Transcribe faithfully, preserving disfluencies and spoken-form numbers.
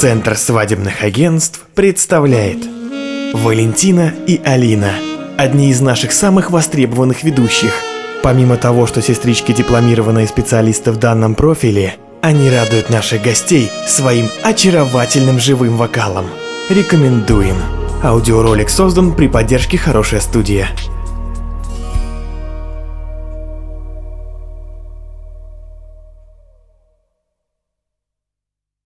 Центр свадебных агентств представляет Валентина и Алина, одни из наших самых востребованных ведущих. Помимо того, что сестрички дипломированные специалисты в данном профиле, они радуют наших гостей своим очаровательным живым вокалом. Рекомендуем. Аудиоролик создан при поддержке «Хорошая студия».